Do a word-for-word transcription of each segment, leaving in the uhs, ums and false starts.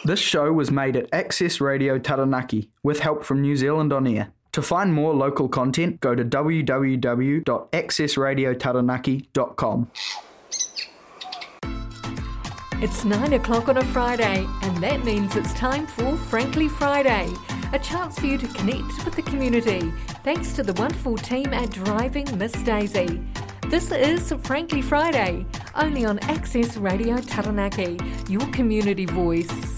This show was made at Access Radio Taranaki with help from New Zealand On Air. To find more local content, go to w w w dot access radio taranaki dot com. It's nine o'clock on a Friday, and that means it's time for Frankly Friday, a chance for you to connect with the community, thanks to the wonderful team at Driving Miss Daisy. This is Frankly Friday, only on Access Radio Taranaki, your community voice.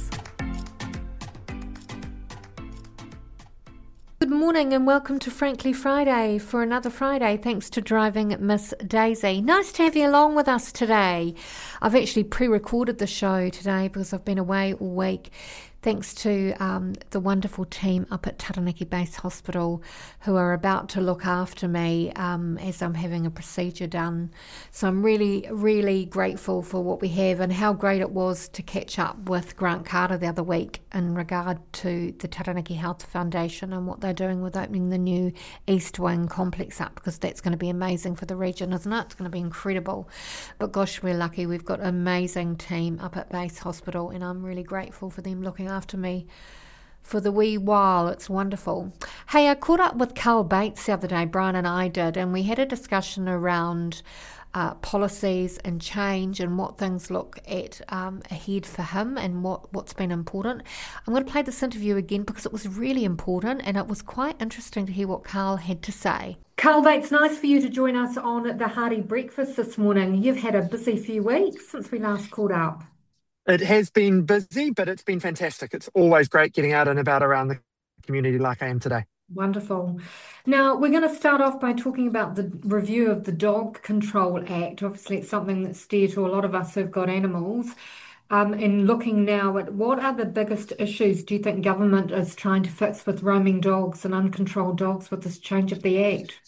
Good morning and welcome to Frankly Friday for another Friday, thanks to Driving Miss Daisy. Nice to have you along with us today. I've actually pre-recorded the show today because I've been away all week, thanks to um, the wonderful team up at Taranaki Base Hospital who are about to look after me um, as I'm having a procedure done. So I'm really, really grateful for what we have and how great it was to catch up with Grant Carter the other week in regard to the Taranaki Health Foundation and what they're doing with opening the new East Wing complex up, because that's going to be amazing for the region, isn't it? It's going to be incredible. But gosh, we're lucky. We've got an amazing team up at Base Hospital and I'm really grateful for them looking after me for the wee while. It's wonderful. Hey, I caught up with Carl Bates the other day, Brian and I did, and we had a discussion around uh, policies and change and what things look at um, ahead for him and what, what's been important. I'm going to play this interview again because it was really important and it was quite interesting to hear what Carl had to say. Carl Bates, nice for you to join us on the Hearty Breakfast this morning. You've had a busy few weeks since we last caught up. It has been busy, but it's been fantastic. It's always great getting out and about around the community like I am today. Wonderful. Now, we're going to start off by talking about the review of the Dog Control Act. Obviously, it's something that's dear to a lot of us who've got animals. Um, and looking now at what are the biggest issues do you think government is trying to fix with roaming dogs and uncontrolled dogs with this change of the Act?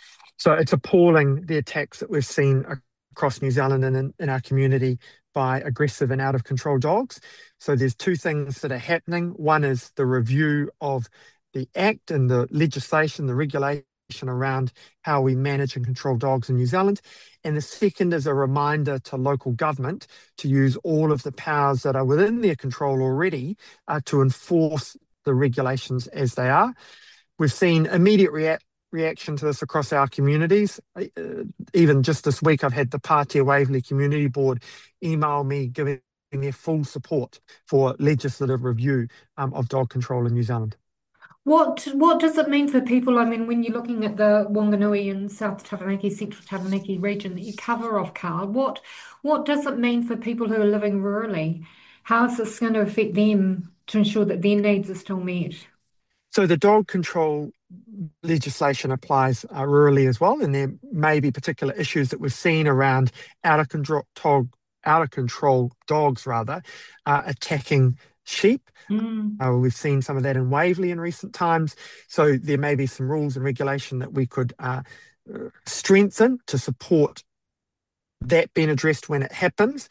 So it's appalling, the attacks that we've seen across New Zealand and in, in our community by aggressive and out of control dogs. So there's two things that are happening. One is the review of the Act and the legislation, the regulation around how we manage and control dogs in New Zealand. And the second is a reminder to local government to use all of the powers that are within their control already uh, to enforce the regulations as they are. We've seen immediate react reaction to this across our communities. Uh, even just this week, I've had the Pātea Waverley Community Board email me giving their full support for legislative review um, of dog control in New Zealand. What what does it mean for people? I mean, when you're looking at the Wanganui and South Taranaki, Central Taranaki region that you cover off, Carl, what what does it mean for people who are living rurally? How is this going to affect them to ensure that their needs are still met? So the dog control legislation applies uh, rurally as well, and there may be particular issues that we've seen around out of control, out of control dogs rather uh, attacking sheep. Mm. Uh, we've seen some of that in Waverley in recent times. So there may be some rules and regulation that we could uh, strengthen to support that being addressed when it happens,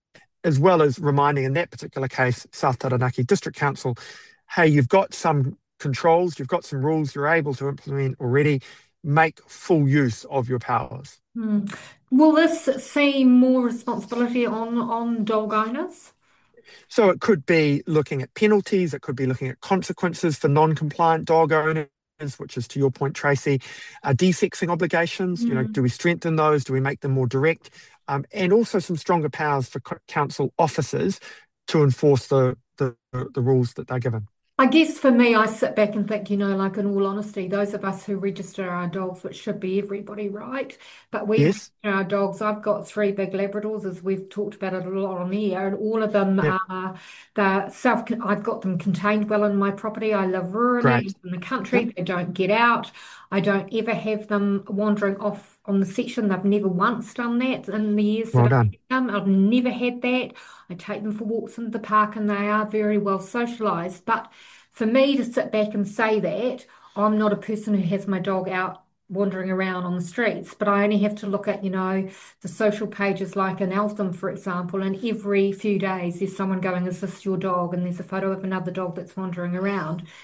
as well as reminding in that particular case, South Taranaki District Council, hey, you've got some controls, you've got some rules you're able to implement already, make full use of your powers. Mm. Will this see more responsibility on, on dog owners? So it could be looking at penalties, it could be looking at consequences for non-compliant dog owners, which is to your point, Tracy, uh, desexing obligations. Mm. You know, do we strengthen those? Do we make them more direct? Um, and also some stronger powers for council officers to enforce the, the, the rules that they're given. I guess for me, I sit back and think, you know, like in all honesty, those of us who register our dogs, which should be everybody, right? But we yes. register our dogs. I've got three big Labradors, as we've talked about it a lot on air, and all of them yep. are the self. I've got them contained well in my property. I live rurally Great. in the country. Yep. They don't get out. I don't ever have them wandering off on the section. They've never once done that in the years well that done. I've had them. I've never had that. I take them for walks in the park, and they are very well socialised. But for me to sit back and say that, I'm not a person who has my dog out wandering around on the streets, but I only have to look at, you know, the social pages like in Eltham, for example, and every few days there's someone going, is this your dog? And there's a photo of another dog that's wandering around.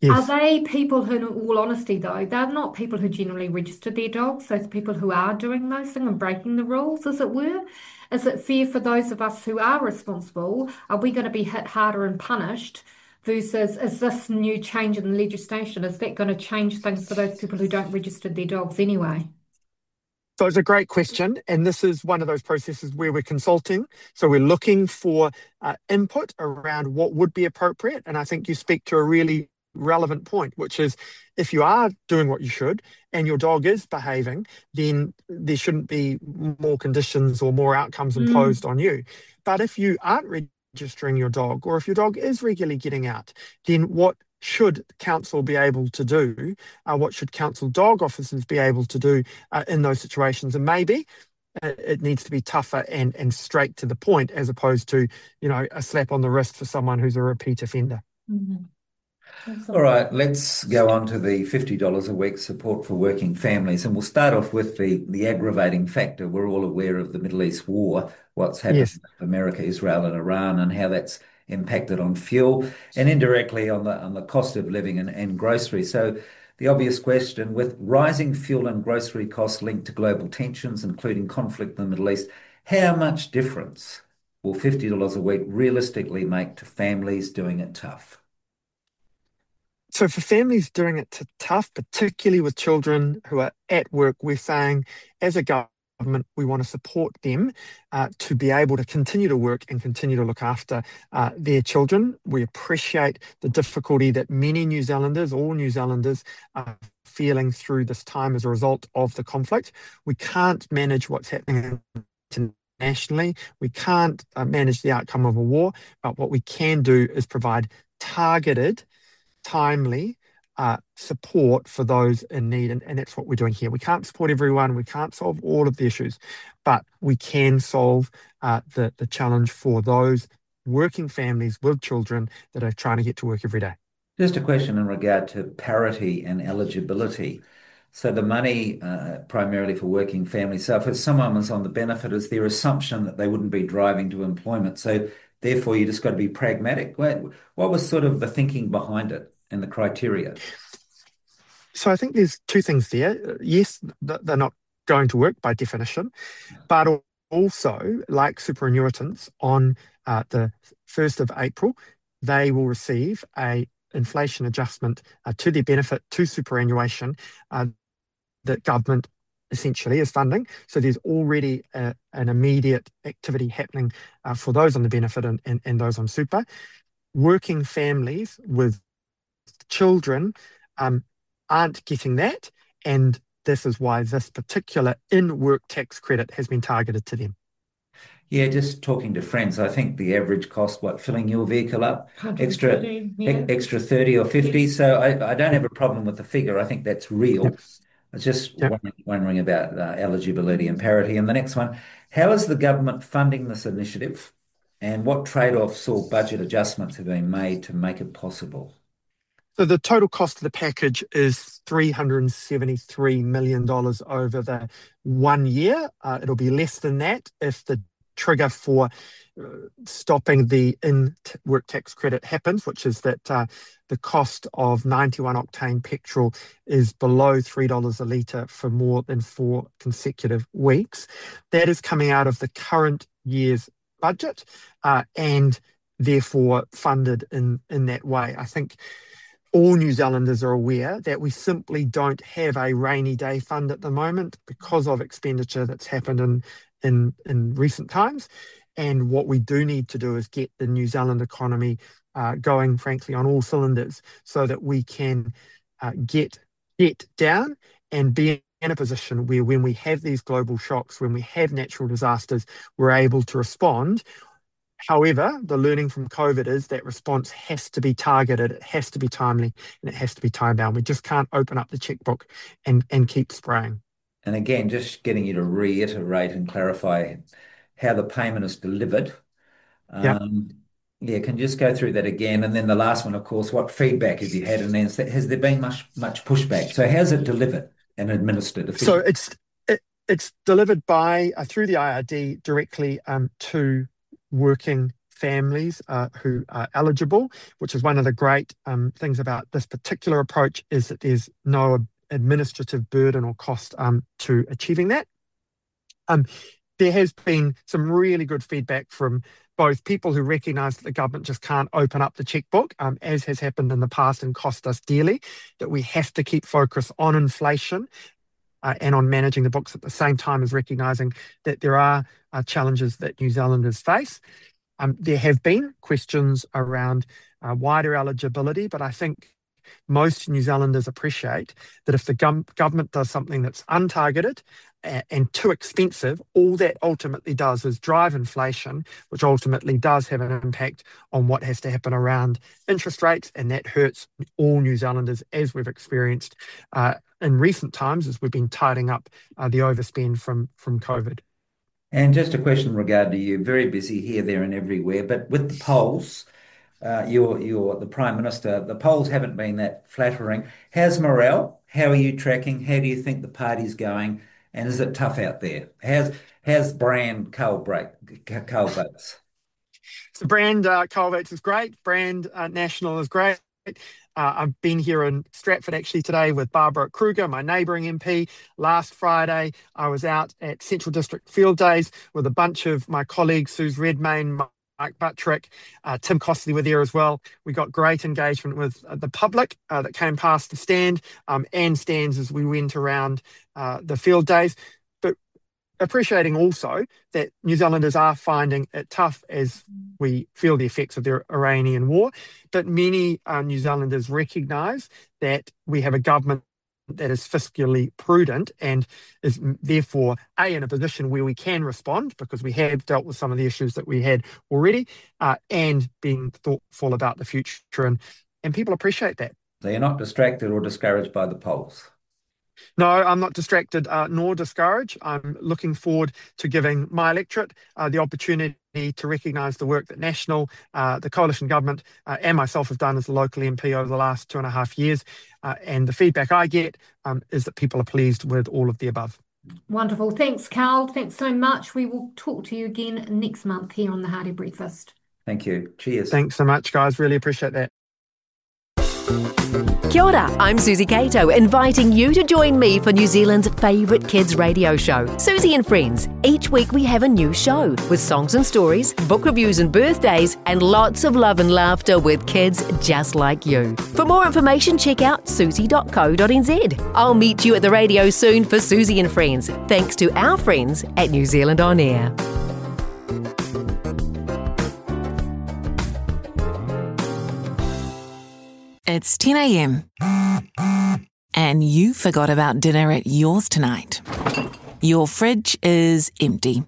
Are Yes. they people who, in all honesty, though, they're not people who generally register their dogs, those people who are doing those things and breaking the rules, as it were? Is it fair for those of us who are responsible? Are we going to be hit harder and punished? Versus, is this new change in legislation, is that going to change things for those people who don't register their dogs anyway? So it's a great question. And this is one of those processes where we're consulting. So we're looking for uh, input around what would be appropriate. And I think you speak to a really relevant point, which is if you are doing what you should and your dog is behaving, then there shouldn't be more conditions or more outcomes Mm. imposed on you. But if you aren't registering your dog, or if your dog is regularly getting out, then what should council be able to do? Uh, what should council dog officers be able to do uh, in those situations? And maybe uh, it needs to be tougher and, and straight to the point, as opposed to, you know, a slap on the wrist for someone who's a repeat offender. Mhm. All Awesome. right, let's go on to the fifty dollars a week support for working families. And we'll start off with the, the aggravating factor. We're all aware of the Middle East war, what's happened Yes. with America, Israel, and Iran, and how that's impacted on fuel and indirectly on the on the cost of living and, and groceries. So the obvious question, with rising fuel and grocery costs linked to global tensions, including conflict in the Middle East, how much difference will fifty dollars a week realistically make to families doing it tough? So for families doing it to tough, particularly with children who are at work, we're saying as a government, we want to support them uh, to be able to continue to work and continue to look after uh, their children. We appreciate the difficulty that many New Zealanders, all New Zealanders, are feeling through this time as a result of the conflict. We can't manage what's happening internationally. We can't uh, manage the outcome of a war, but what we can do is provide targeted timely uh, support for those in need. And, and that's what we're doing here. We can't support everyone. We can't solve all of the issues, but we can solve uh, the, the challenge for those working families with children that are trying to get to work every day. Just a question in regard to parity and eligibility. So the money uh, primarily for working families. So if someone was on the benefit, is their assumption that they wouldn't be driving to employment. So therefore, you just got to be pragmatic. What, what was sort of the thinking behind it and the criteria? So I think there's two things there. Yes, they're not going to work by definition, but also, like superannuitants, on uh, the first of April, they will receive a inflation adjustment uh, to their benefit to superannuation uh, that government essentially is funding. So there's already a, an immediate activity happening uh, for those on the benefit and, and, and those on super. Working families with children um, aren't getting that, and this is why this particular in-work tax credit has been targeted to them. Yeah, just talking to friends, I think the average cost, what, filling your vehicle up, extra, one hundred thirty, e- yeah. extra thirty or fifty. So I, I don't have a problem with the figure. I think that's real. Yep. I was just Yep. wondering, wondering about uh, eligibility and parity. And the next one, how is the government funding this initiative, and what trade-offs or budget adjustments have been made to make it possible? So the total cost of the package is three hundred seventy-three million dollars over the one year. Uh, it'll be less than that if the trigger for uh, stopping the in-work tax credit happens, which is that uh, the cost of ninety-one octane petrol is below three dollars a litre for more than four consecutive weeks. That is coming out of the current year's budget uh, and therefore funded in, in that way. I think all New Zealanders are aware that we simply don't have a rainy day fund at the moment because of expenditure that's happened in, in, in recent times. And what we do need to do is get the New Zealand economy uh, going, frankly, on all cylinders so that we can uh, get debt down and be in a position where when we have these global shocks, when we have natural disasters, we're able to respond. However, the learning from COVID is that response has to be targeted, it has to be timely, and it has to be time bound. We just can't open up the checkbook and, and keep spraying. And again, just getting you to reiterate and clarify how the payment is delivered. Yeah. Um, yeah, can you just go through that again? And then the last one, of course, what feedback have you had? And then has there been much much pushback? So how's it delivered and administered So efficiently? it's it, it's delivered by uh, through the I R D directly um, to working families uh, who are eligible, which is one of the great um, things about this particular approach, is that there's no administrative burden or cost um, to achieving that. Um, there has been some really good feedback from both people who recognise that the government just can't open up the chequebook, um, as has happened in the past and cost us dearly, that we have to keep focus on inflation uh, and on managing the books at the same time as recognising that there are uh, challenges that New Zealanders face. Um, there have been questions around uh, wider eligibility, but I think most New Zealanders appreciate that if the gov- government does something that's untargeted and, and too expensive, all that ultimately does is drive inflation, which ultimately does have an impact on what has to happen around interest rates, and that hurts all New Zealanders, as we've experienced uh, in recent times as we've been tidying up uh, the overspend from, from COVID. And just a question in regard to you, very busy here, there and everywhere, but with the polls, uh, you're, you're the Prime Minister, the polls haven't been that flattering. How's morale? How are you tracking? How do you think the party's going? And is it tough out there? How's, how's brand coal break, coal votes? So brand uh, coal votes is great. Brand uh, national is great. Uh, I've been here in Stratford actually today with Barbara Kruger, my neighbouring M P. Last Friday, I was out at Central District Field Days with a bunch of my colleagues, Suze Redmayne, Mike Buttrick, uh, Tim Costley were there as well. We got great engagement with uh, the public uh, that came past the stand um, and stands as we went around uh, the field days. But appreciating also that New Zealanders are finding it tough as we feel the effects of the Iranian war. But many uh, New Zealanders recognise that we have a government that is fiscally prudent and is therefore, A, in a position where we can respond because we have dealt with some of the issues that we had already, uh, and being thoughtful about the future. And, and people appreciate that. So you're not distracted or discouraged by the polls? No, I'm not distracted uh, nor discouraged. I'm looking forward to giving my electorate uh, the opportunity to recognise the work that National, uh, the coalition government uh, and myself have done as a local M P over the last two and a half years. Uh, and the feedback I get um, is that people are pleased with all of the above. Wonderful. Thanks, Carl. Thanks so much. We will talk to you again next month here on the Hardy Breakfast. Thank you. Cheers. Thanks so much, guys. Really appreciate that. Kia ora, I'm Susie Cato, inviting you to join me for New Zealand's favourite kids radio show, Susie and Friends. Each week we have a new show with songs and stories, book reviews and birthdays, and lots of love and laughter with kids just like you. For more information, check out susie dot co dot n z. I'll meet you at the radio soon for Susie and Friends, thanks to our friends at New Zealand On Air. It's ten a.m. and you forgot about dinner at yours tonight. Your fridge is empty.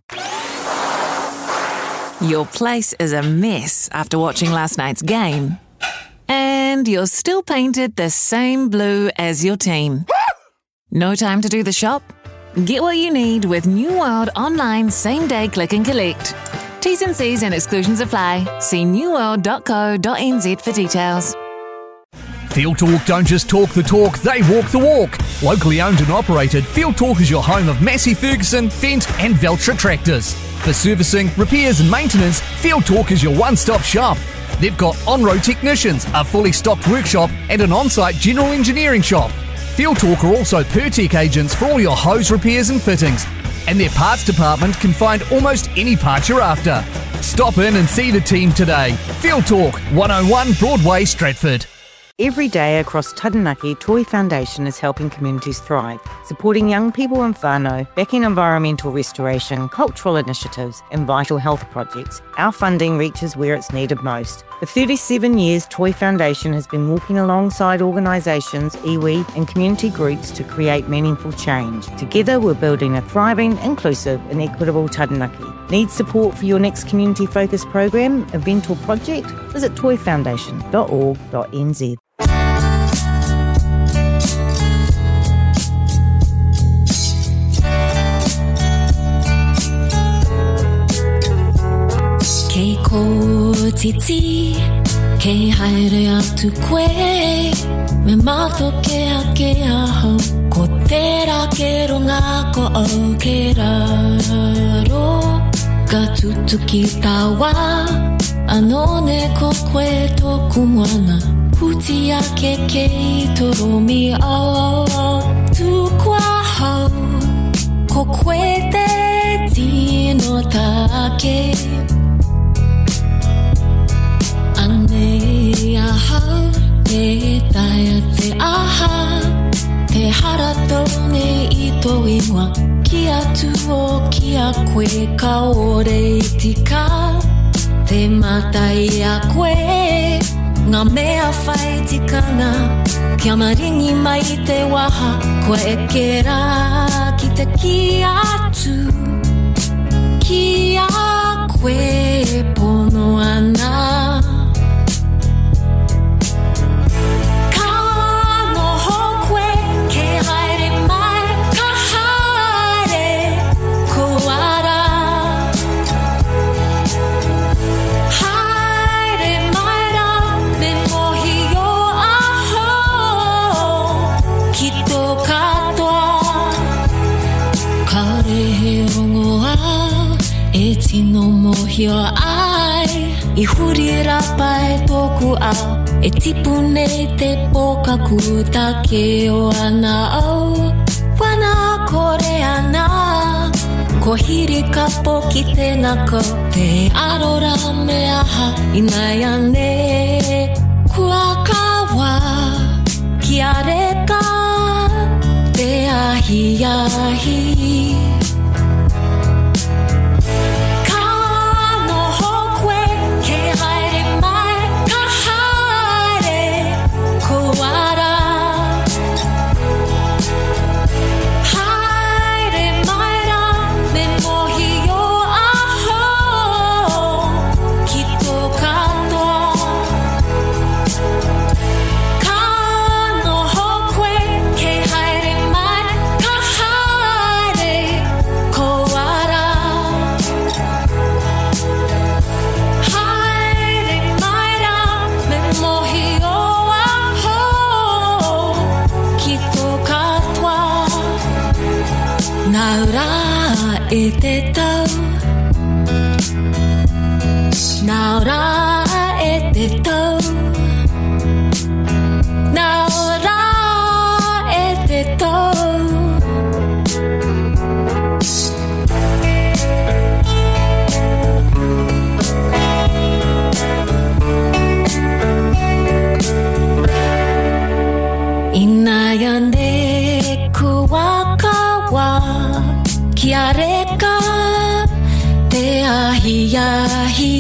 Your place is a mess after watching last night's game. And you're still painted the same blue as your team. No time to do the shop? Get what you need with New World Online Same Day Click and Collect. T's and C's and exclusions apply. See new world dot co dot n z for details. Field Talk don't just talk the talk, they walk the walk. Locally owned and operated, Field Talk is your home of Massey Ferguson, Fendt and Valtra tractors. For servicing, repairs and maintenance, Field Talk is your one-stop shop. They've got on-road technicians, a fully stocked workshop and an on-site general engineering shop. Field Talk are also Pertec agents for all your hose repairs and fittings. And their parts department can find almost any part you're after. Stop in and see the team today. Field Talk, one oh one Broadway, Stratford. Every day across Taranaki, Toi Foundation is helping communities thrive, supporting young people in whānau, backing environmental restoration, cultural initiatives and vital health projects. Our funding reaches where it's needed most. For thirty-seven years, Toi Foundation has been walking alongside organisations, iwi and community groups to create meaningful change. Together we're building a thriving, inclusive and equitable Taranaki. Need support for your next community-focused program, event or project? Visit toi foundation dot org dot n z. Kei ko titi, kei haere atu koe, me mato ke a ke aho, ko te ra ke runga ko au ke raro, tutuki tawa ano neko koe toku moana puti ake kei toromi au tukua hau ko koe te tino take ane aha te taia te aha te harato ne ito inua ki atu o ki a koe ka ore itika te matai a koe ngā mea whai tikanga kia maringi mai te waha koe e ke rā ki te ki atu ki a koe pono ana Tino mohio ai I huri rapa e tōku au E tipu nei te pokaku take o ana au Wana kore ana Ko hiri ka poki te nako Te arora me aha Inai ane Kua kawa Ki areka Te ahi ahi E te tau Nā rā e te tau Nā rā e te tau Inai ane kua kawa Kia reka te ahi ahi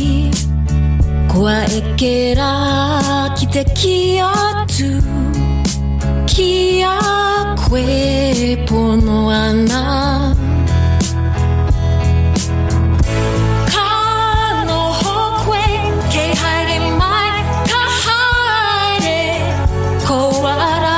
Kua e ke rā ki te ki atu Ki a koe pono ana Ka noho koe kei haere mai Ka haere ko ara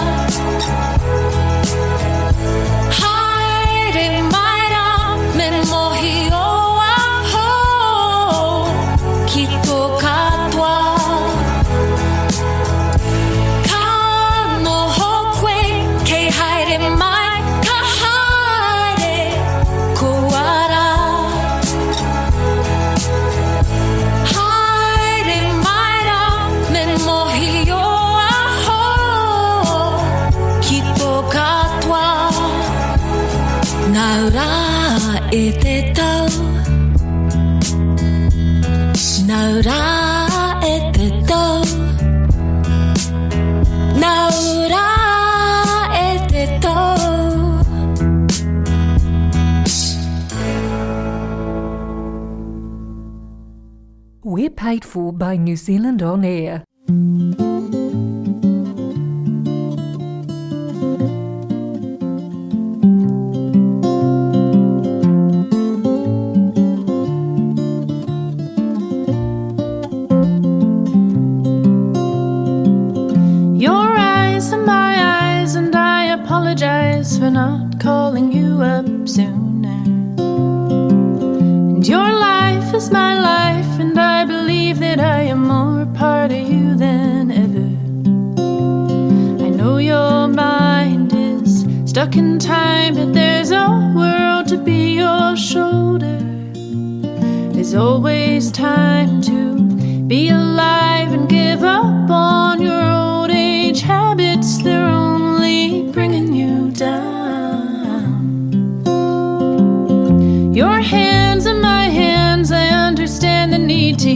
E te tau Nau rā e te tau Nau rā e te tau We're paid for by New Zealand On Air. For not calling you up sooner. And your life is my life, and I believe that I am more part of you than ever. I know your mind is stuck in time, but there's a world to be your shoulder. There's always time to be alive and give up on your old age habits. They're only bringing you down. Your hands in my hands, I understand the need to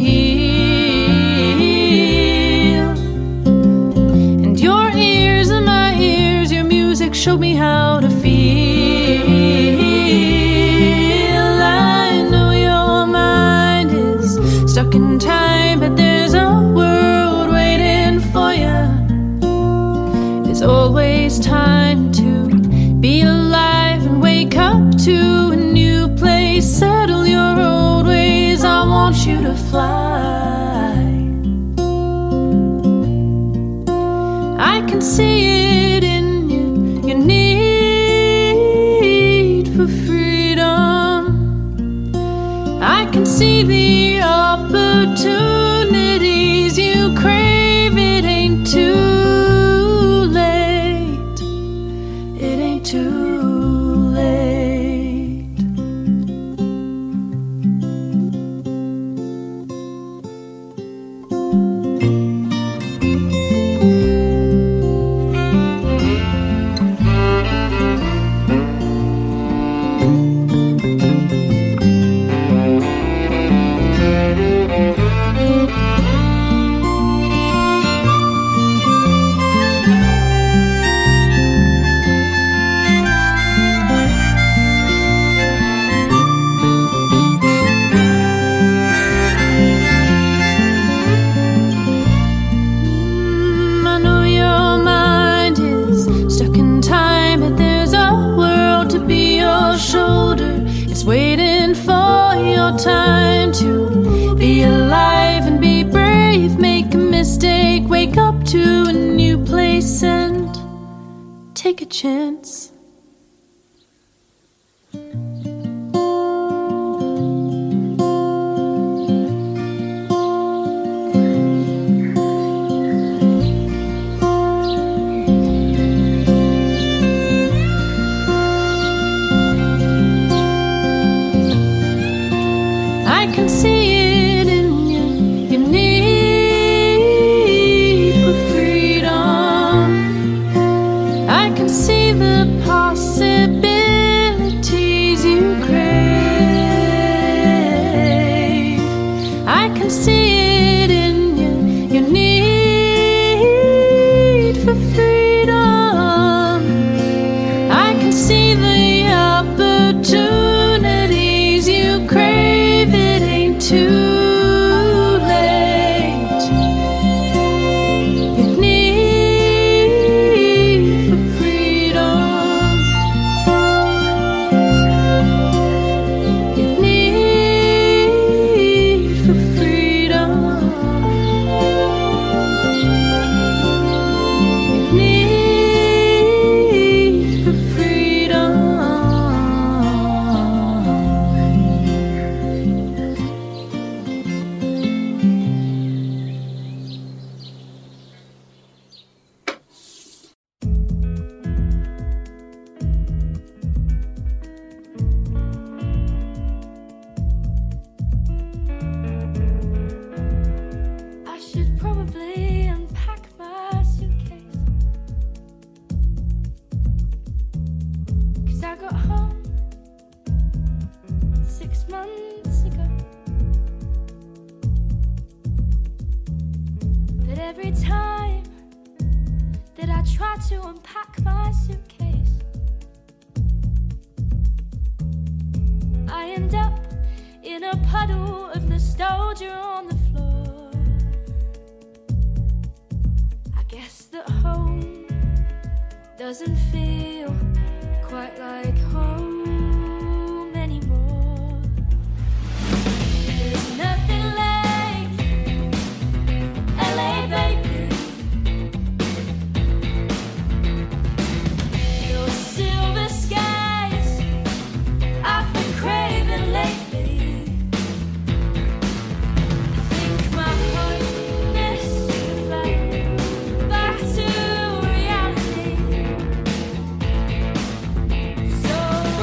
heal. And your ears in my ears, your music showed me how to feel. Stuck in time, but there's a world waiting for you. There's always time to be alive and wake up to a new place. Settle your old ways, I want you to fly. I can see it in you, your need for freedom. I can see the opportunities you crave. It ain't too late. It ain't too late. Waiting for your time to be alive and be brave. Make a mistake, wake up to a new place and take a chance. I can see it in you, your need for freedom. I can see the possibilities you crave. I can see it in you, your need for freedom. I can see the opportunities you crave. Too late. You need for freedom. You need for freedom. You need for freedom. To unpack my suitcase, I end up in a puddle of nostalgia on the floor. I guess that home doesn't feel quite like home anymore. There's nothing like L A, baby. So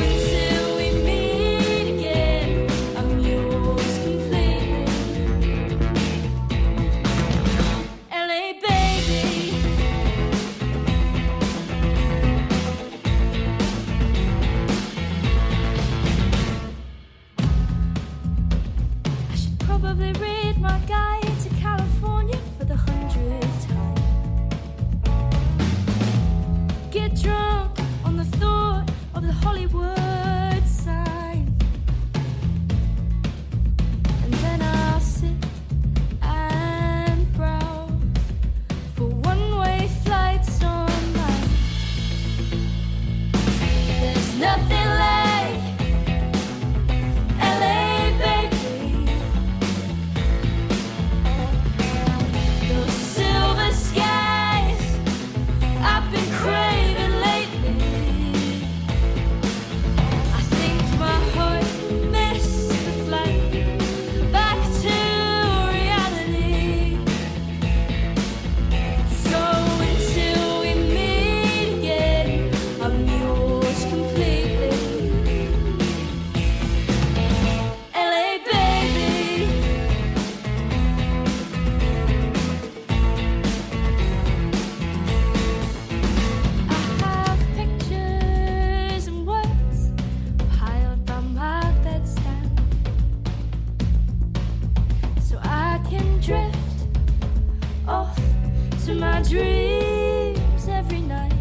into my dreams every night.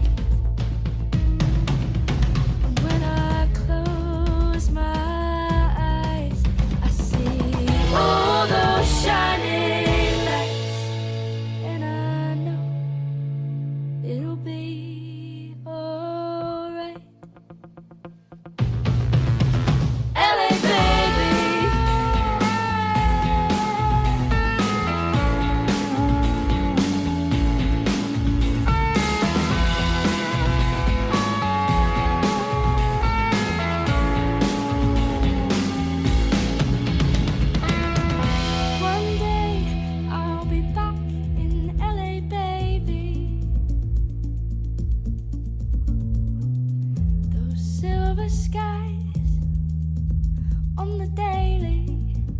And when I close my eyes, I see all those shining lights, and I know it'll be alright. L A baby, one day I'll be back in L A baby. Those silver skies on the daily,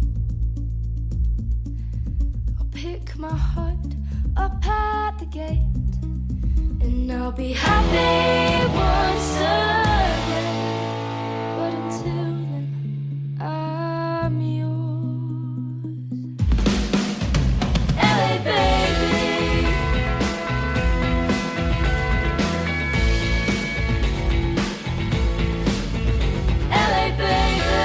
I'll pick my heart up at the gate, and I'll be happy once again. But until then, I'm yours. L A baby, L A baby,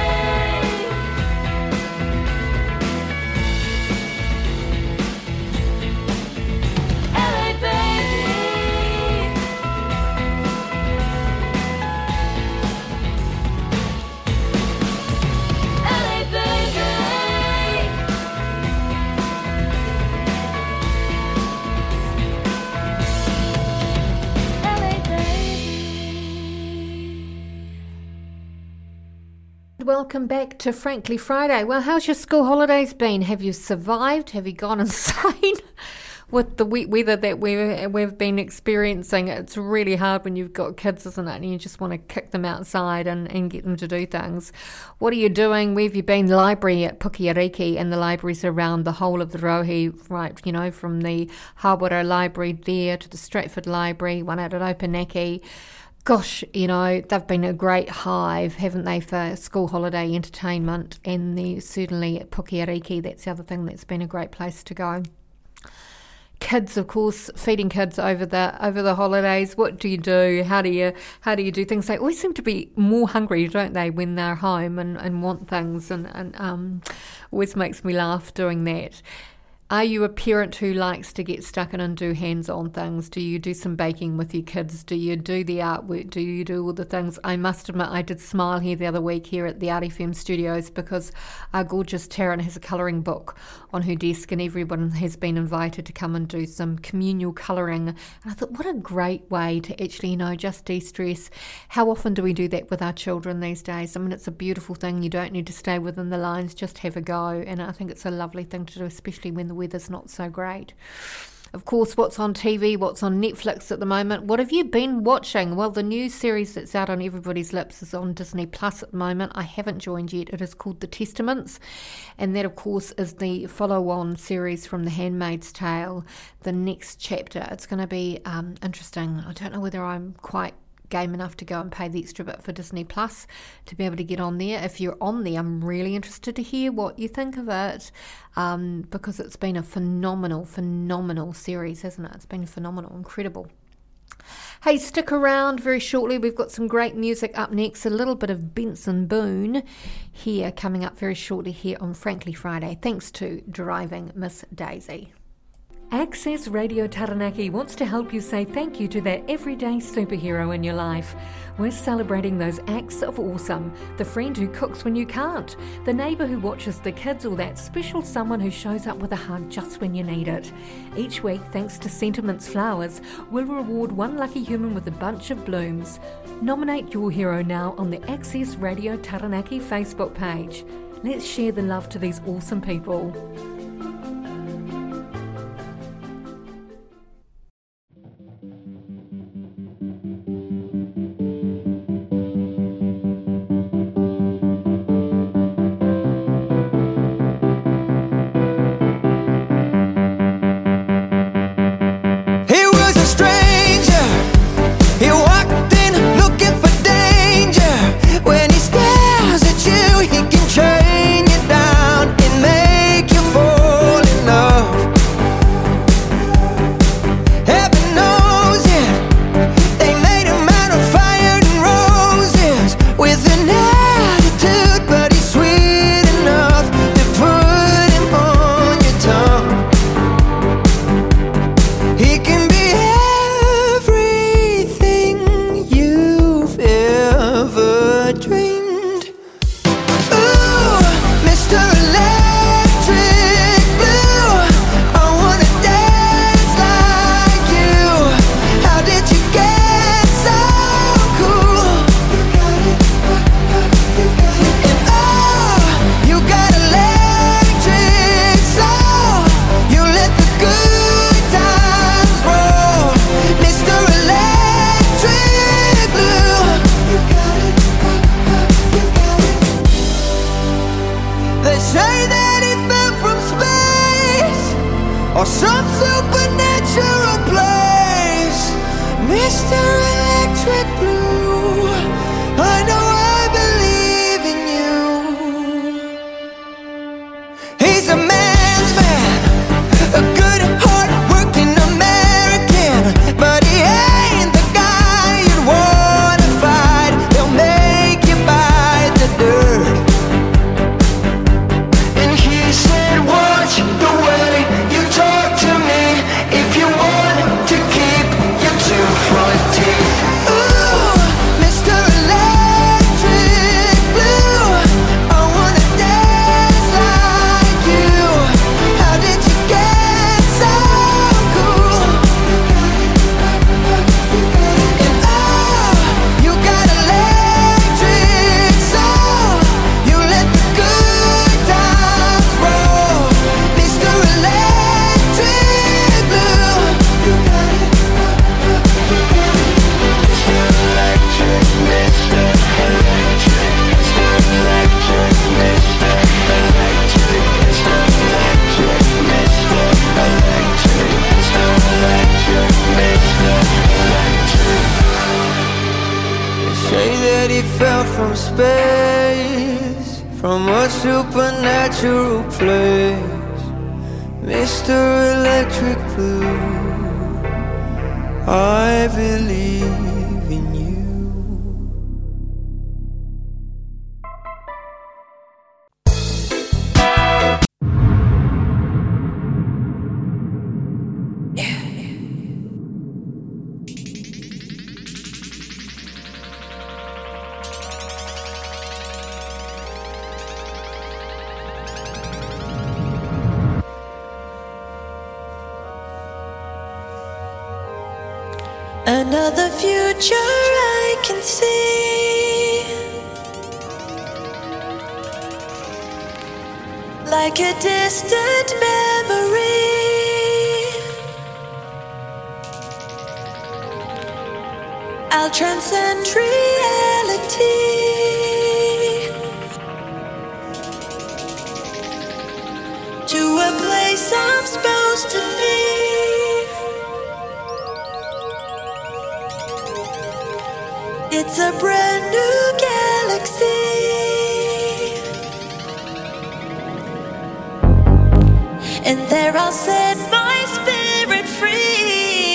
L A baby, L A baby. L A baby. Welcome back to Frankly Friday. Well, how's your school holidays been? Have you survived? Have you gone insane with the wet weather that we've, we've been experiencing? It's really hard when you've got kids, isn't it? And you just want to kick them outside and, and get them to do things. What are you doing? Where have you been? Library at Pukeariki, and the libraries around the whole of the Rohe, right, you know, from the Hawara Library there to the Stratford Library, one out at Opanaki. Gosh, you know, they've been a great hive, haven't they, for school holiday entertainment, and the, certainly at Pukeariki, that's the other thing that's been a great place to go. Kids, of course, feeding kids over the over the holidays. What do you do? How do you how do you do things? They always seem to be more hungry, don't they, when they're home and, and want things, and, and um, always makes me laugh doing that. Are you a parent who likes to get stuck in and do hands-on things? Do you do some baking with your kids? Do you do the artwork? Do you do all the things? I must admit, I did smile here the other week here at the Art F M studios, because our gorgeous Taryn has a colouring book on her desk, and everyone has been invited to come and do some communal colouring. And I thought, what a great way to actually, you know, just de-stress. How often do we do that with our children these days? I mean, it's a beautiful thing. You don't need to stay within the lines, just have a go. And I think it's a lovely thing to do, especially when the weather's not so great. Of course, what's on T V, what's on Netflix at the moment? What have you been watching? Well, the new series that's out on everybody's lips is on Disney Plus at the moment. I haven't joined yet. It is called The Testaments, and that, of course, is the follow-on series from The Handmaid's Tale, the next chapter. It's going to be um, interesting. I don't know whether I'm quite game enough to go and pay the extra bit for Disney Plus to be able to get on there. If you're on there, I'm really interested to hear what you think of it, um, because it's been a phenomenal, phenomenal series, hasn't it? It's been phenomenal, incredible. Hey, stick around. Very shortly we've got some great music up next, a little bit of Benson Boone here coming up very shortly here on Frankly Friday, thanks to Driving Miss Daisy. Access Radio Taranaki wants to help you say thank you to that everyday superhero in your life. We're celebrating those acts of awesome. The friend who cooks when you can't, the neighbour who watches the kids, or that special someone who shows up with a hug just when you need it. Each week, thanks to Sentiments Flowers, we'll reward one lucky human with a bunch of blooms. Nominate your hero now on the Access Radio Taranaki Facebook page. Let's share the love to these awesome people. When he stares at you, he can train you down and make you fall. or some supernatural place. Mister Electric Blue, I know I believe in you. He's a man's man, a good hard-working American, but he ain't the guy you'd wanna fight. They'll make you bite the dirt. And he said, watch the way you talk to me if you want to keep your two front teeth. Ooh, Mister Electric Blue, I wanna dance like you. How did you get so cool? And oh, you got electric soul. You let the good times roll. Mister Electric Blue, you got it. Mister Electric, Mister Electric, Mister Electric, Mister Electric, Mister Electric, Mister Electric, Mister Electric, Mister Electric. They say that he fell from space, from a supernatural place. Mister Electric Blue, I believe in you. Another future I can see, like a distant memory. I'll transcend reality to a place I'm supposed to be. It's a brand new galaxy, and there I'll set my spirit free.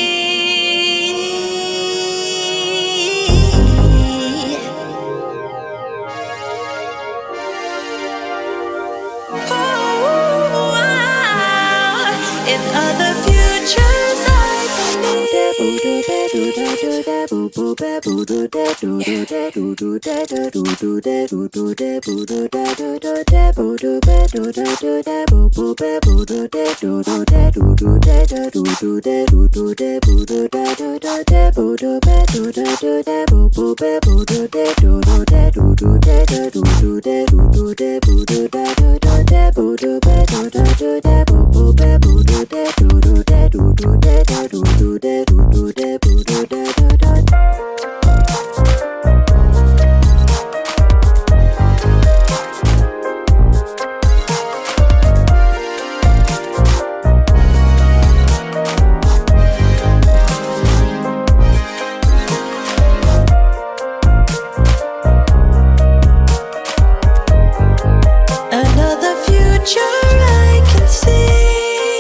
Oh, wow. In other futures I believe. Another future I can see,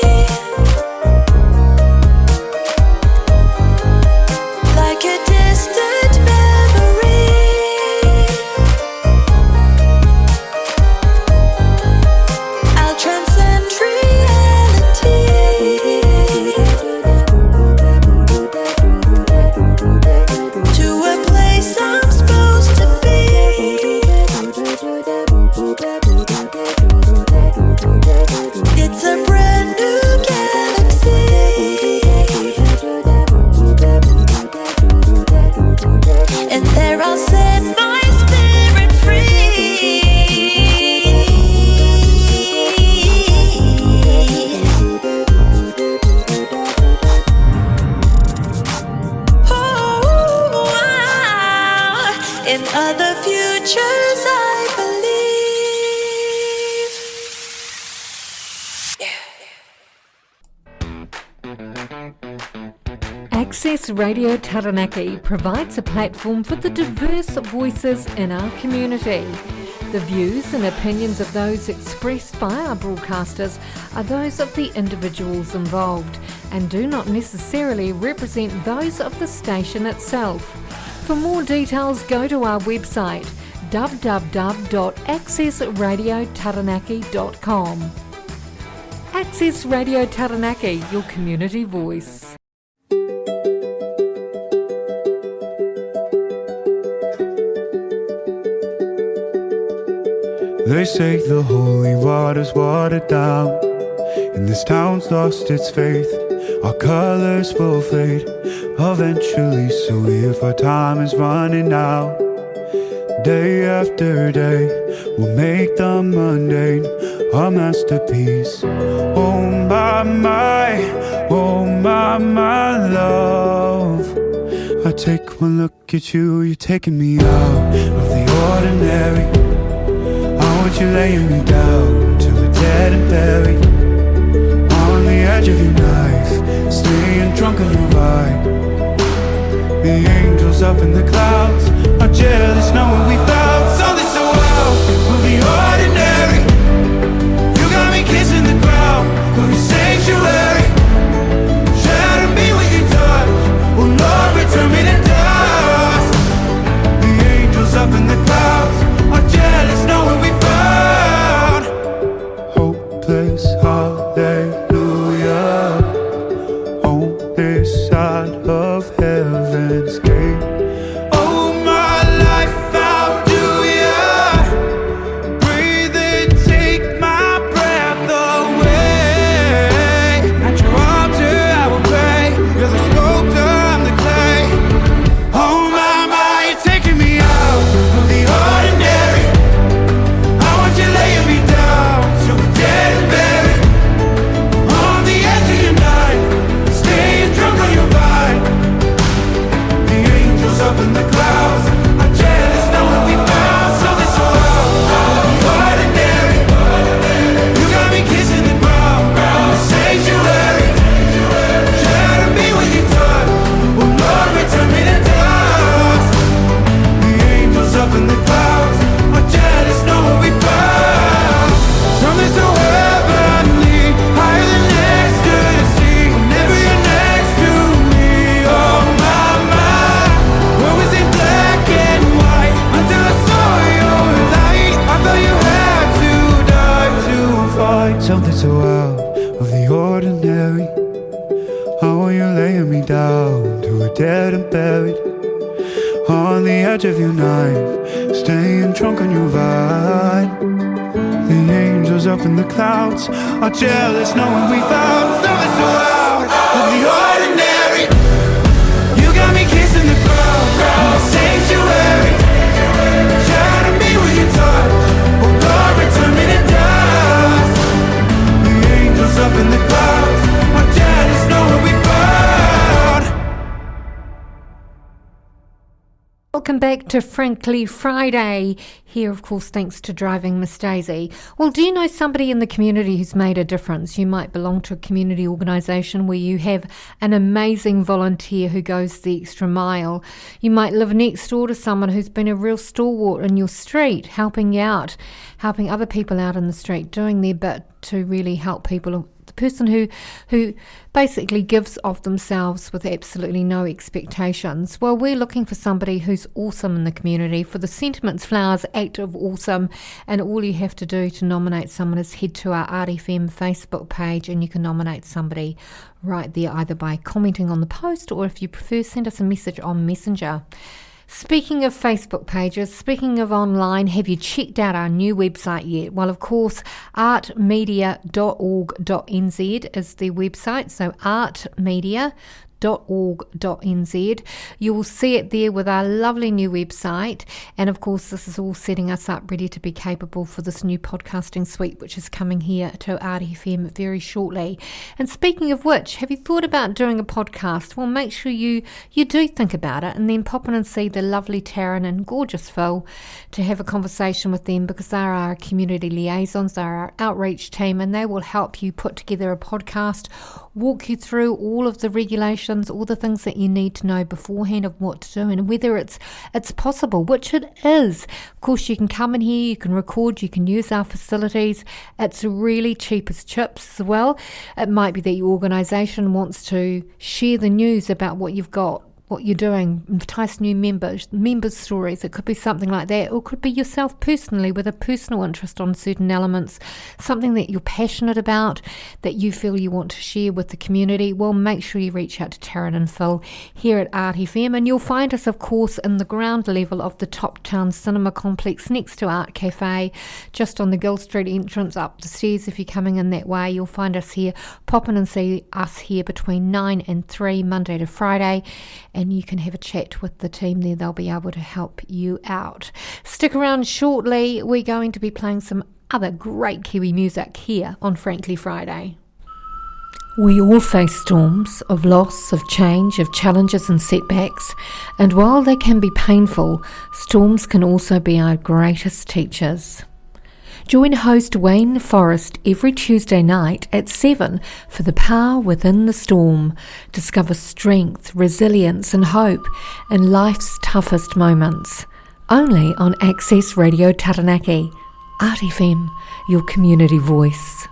Access Radio Taranaki provides a platform for the diverse voices in our community. The views and opinions of those expressed by our broadcasters are those of the individuals involved and do not necessarily represent those of the station itself. For more details, go to our website w w w dot access radio taranaki dot com. Access Radio Taranaki, your community voice. They say the holy water's watered down, and this town's lost its faith. Our colors will fade eventually, so if our time is running out, day after day, we'll make the mundane our masterpiece. Oh my, my, oh my, my love, I take one look at you, you're taking me out of the ordinary. You're laying me down till we're dead and buried on the edge of your knife, staying drunk on your ride. The angels up in the clouds are jealous knowing we found something so wild of the ordinary. You got me kissing the ground of your sanctuary. Shatter me with your touch, oh Lord, return me to dust. The angels up in the clouds are jealous knowing we found hopeless hallelujah on this side of heaven's gate. Oh my life, how do ya breathe and take my breath away? At your altar I will pray, you're the sculptor, I'm the clay. Oh my, my, you're taking me out of the ordinary. I want you laying me down till we're dead and buried on the edge of your knife, staying drunk on your vine. The angels up in the clouds are jealous knowing we found something so ordinary. You got me kissing the ground, the sanctuary. Shatter me with your touch, oh Lord, return me to dust. The angels up in the clouds are jealous knowing we found something so heavenly, higher than ecstasy. Whenever you're next to me, oh my, my, world was in black and white until I saw your light. I thought you had to die to find something so out of the ordinary. How are you laying me down till we're dead and buried on the edge of your knife, staying drunk on your vine. The angels up in the clouds are jealous knowing we found something so out of the ordinary. You got me kissing the ground in the sanctuary. Shatter me with your touch, oh Lord, return me to dust. The angels up in the clouds are jealous knowing we found. Welcome back to Frankly Friday. Here, of course, thanks to Driving Miss Daisy. Well, do you know somebody in the community who's made a difference? You might belong to a community organisation where you have an amazing volunteer who goes the extra mile. You might live next door to someone who's been a real stalwart in your street, helping out, helping other people out in the street, doing their bit to really help people. The person who who basically gives of themselves with absolutely no expectations. Well, we're looking for somebody who's awesome in the community for the Sentiments Flowers Act of Awesome, and all you have to do to nominate someone is head to our R F M Facebook page and you can nominate somebody right there, either by commenting on the post or, if you prefer, send us a message on Messenger. Speaking of Facebook pages, speaking of online, have you checked out our new website yet? Well, of course, art media dot org dot n z is the website, so art media dot org dot n z. You will see it there with our lovely new website, and of course this is all setting us up ready to be capable for this new podcasting suite which is coming here to R T F M very shortly. And speaking of which, have you thought about doing a podcast? Well, make sure you, you do think about it, and then pop in and see the lovely Taryn and gorgeous Phil to have a conversation with them, because they are our community liaisons, they are our outreach team, and they will help you put together a podcast, walk you through all of the regulations, all the things that you need to know beforehand of what to do and whether it's it's possible, which it is. Of course, you can come in here, you can record, you can use our facilities. It's really cheap as chips as well. It might be that your organisation wants to share the news about what you've got, what you're doing, entice new members, members' stories. It could be something like that, or it could be yourself personally with a personal interest on certain elements, something that you're passionate about, that you feel you want to share with the community. Well, make sure you reach out to Taryn and Phil here at R T F M, and you'll find us, of course, in the ground level of the Top Town Cinema Complex next to Art Cafe, just on the Gill Street entrance up the stairs. If you're coming in that way, you'll find us here. Pop in and see us here between nine and three, Monday to Friday, and you can have a chat with the team there. They'll be able to help you out. Stick around shortly. We're going to be playing some other great Kiwi music here on Frankly Friday. We all face storms of loss, of change, of challenges and setbacks, and while they can be painful, storms can also be our greatest teachers. Join host Wayne Forrest every Tuesday night at seven for The Power Within the Storm. Discover strength, resilience and hope in life's toughest moments. Only on Access Radio Taranaki. R T F M, your community voice.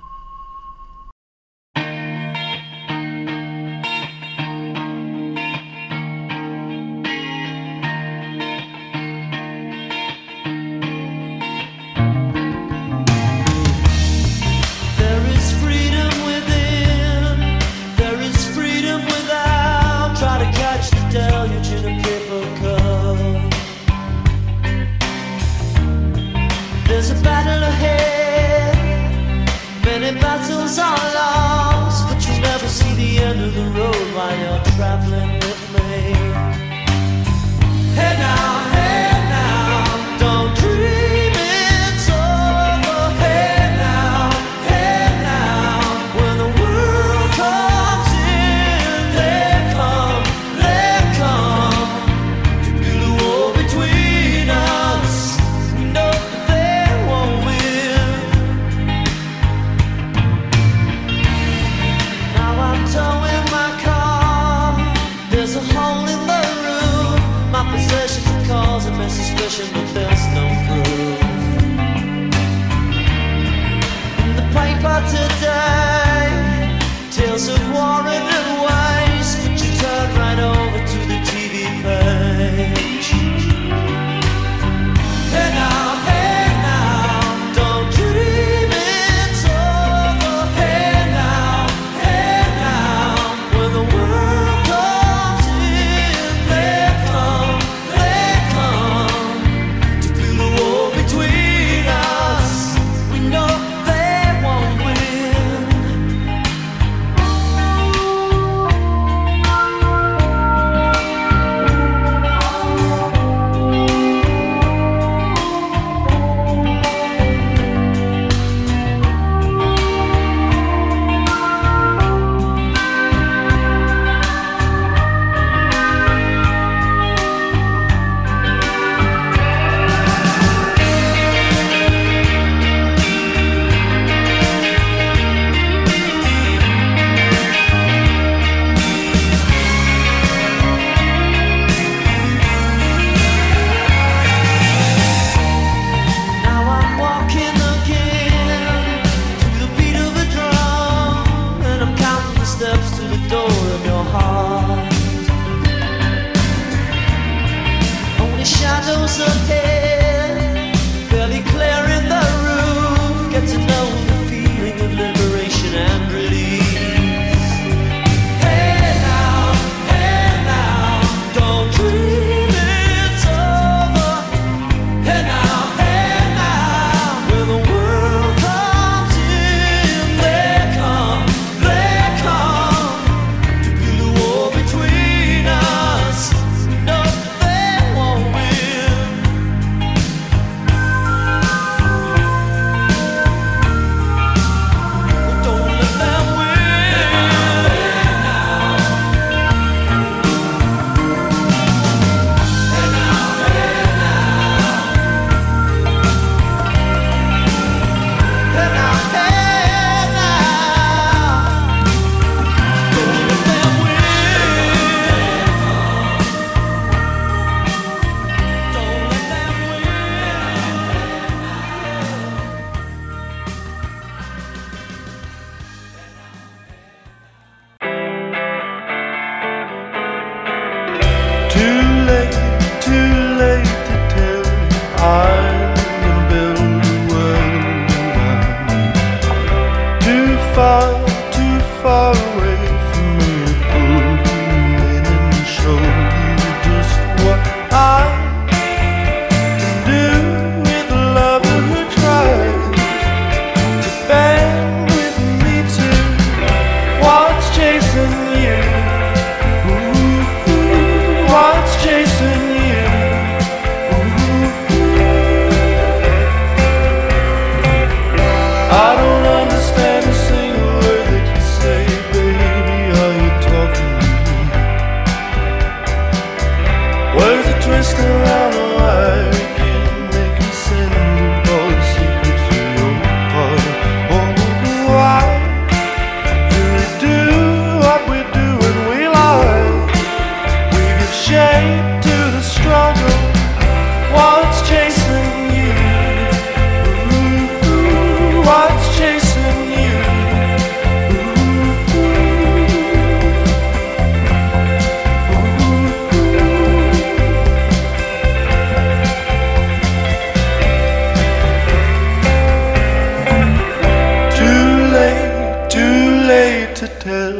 Between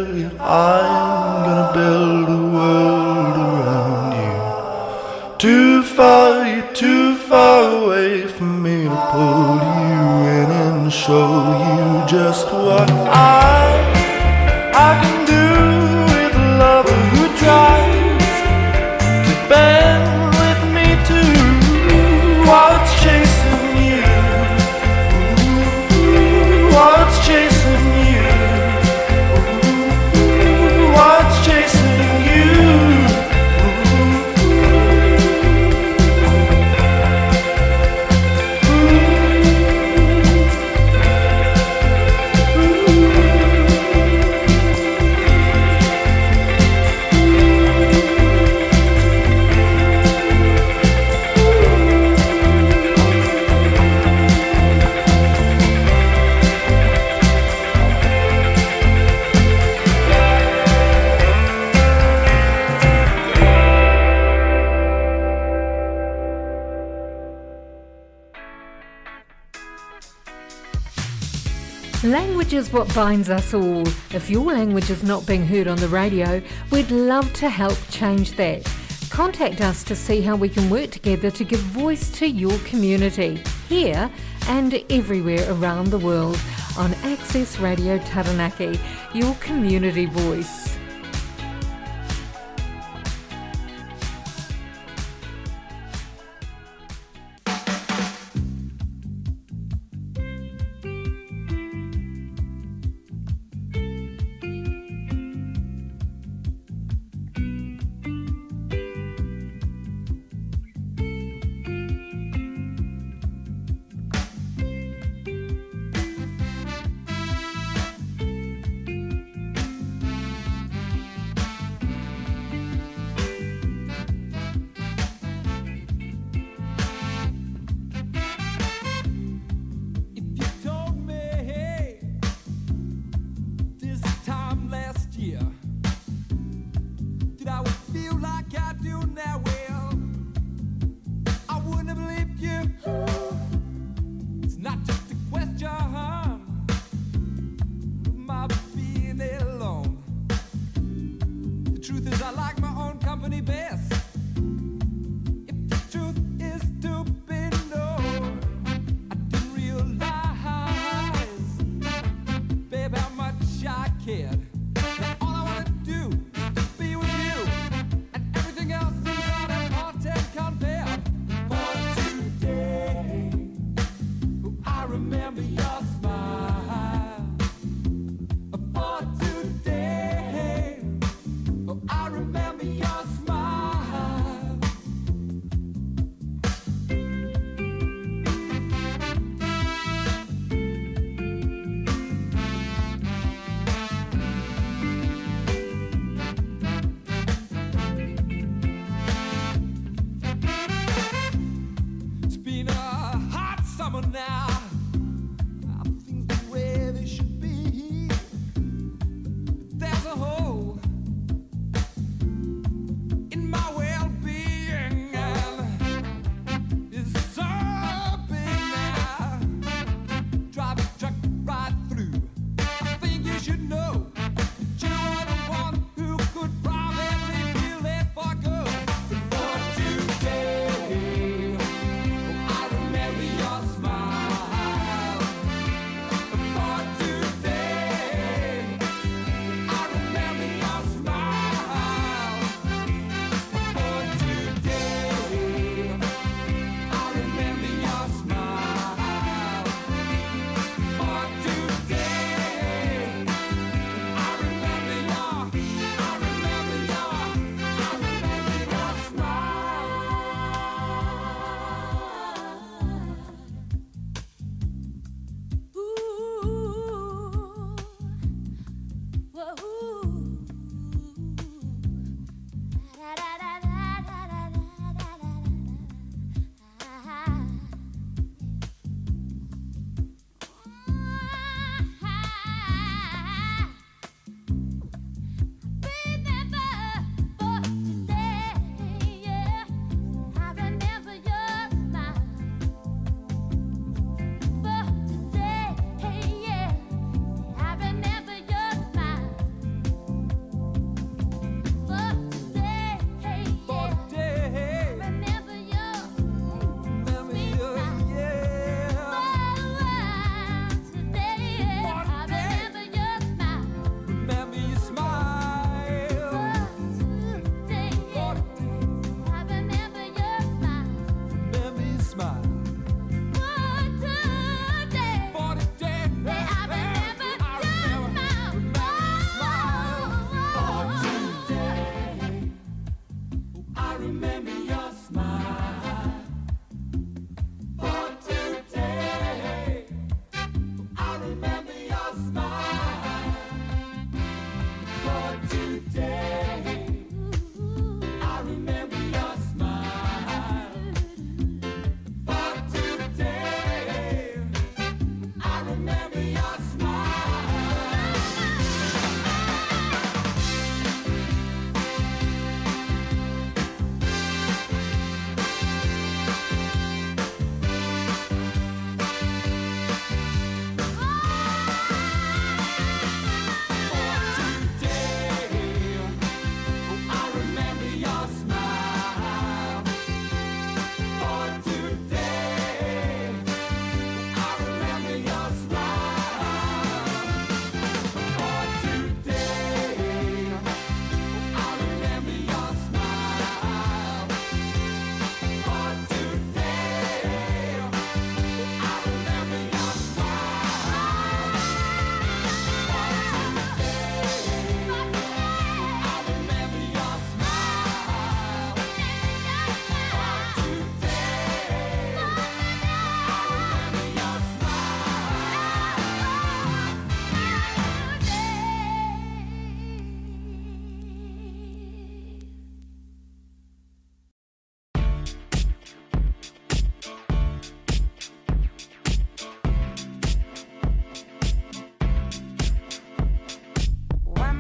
tell you I'm gonna build a world around you. Too far, you're too far away from me to pull you in and show you just what I I can do with a lover who tries to bend with me too. What's chasing you? What's chasing you? What's chasing you? Language is what binds us all. If your language is not being heard on the radio, we'd love to help change that. Contact us to see how we can work together to give voice to your community, here and everywhere around the world, on Access Radio Taranaki, your community voice.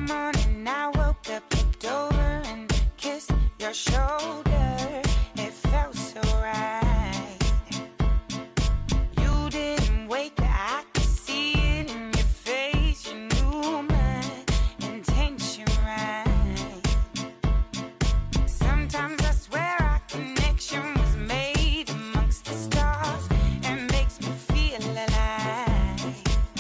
morning I woke up, looked over and kissed your shoulder. It felt so right. You didn't wake, I could see it in your face. You knew my intention right. Sometimes I swear our connection was made amongst the stars and makes me feel alive.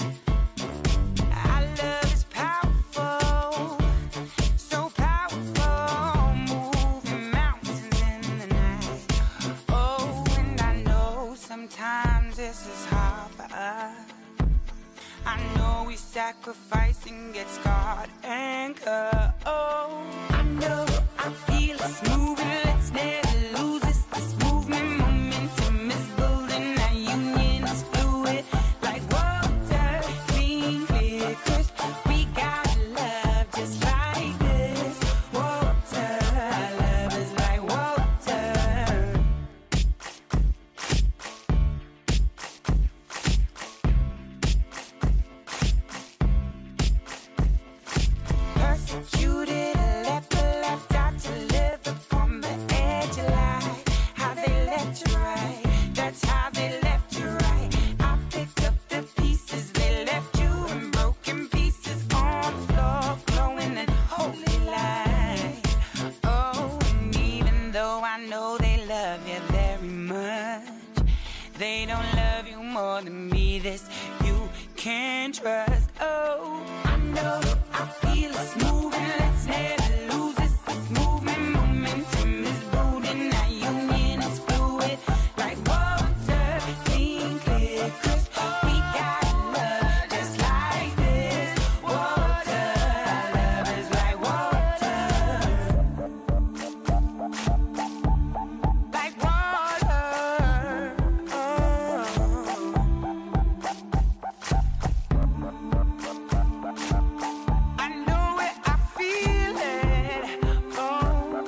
Our love is powerful, so powerful, moving mountains in the night. Oh, and I know sometimes this is hard for us. I know we sacrifice and get scarred and cut. Oh, I know, I feel it's moving. Let's never lose this. This movement, momentum is building. Our union is fluid, like water, clean, clear, crisp. We got love just like this. Water, love is like water. Persecuted, left, left out to live upon the edge of life. How they left you right, that's how they left you right. I picked up the pieces they left you in broken pieces on the floor, glowing in holy light. Oh, and even though I know they love you very much, they don't love you more than me. This you can trust. Oh, I know, I feel it's moving. Let's never lose this. This movement, momentum is building. Our union is fluid, like water, clean, clear, crisp. We got love just like this. Water, love is like water, like water. I know it, I feel it. Oh,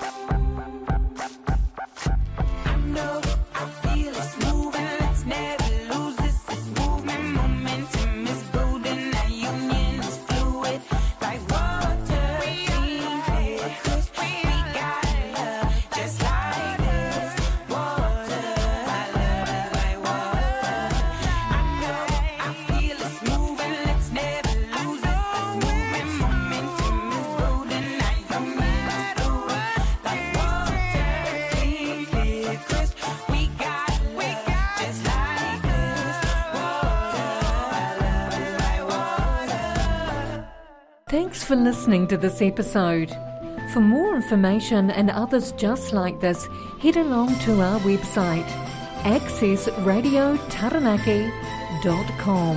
I know, I feel it's moving. Let's never lose this. This movement, momentum is building. Our union is fluid, like water, clean, clear, crisp. We got love just like this. Water, I love it like water. I know, I feel it's moving. Let's never lose this. This movement, momentum is building. Our union is fluid, like water, clean, clear, crisp. We got love just like this. Water, I love it like water. Thanks for listening to this episode. For more information and others just like this, head along to our website, access radio taranaki dot com.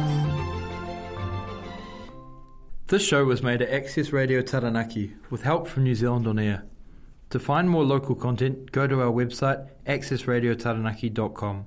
This show was made at Access Radio Taranaki with help from New Zealand On Air. To find more local content, go to our website access radio taranaki dot com.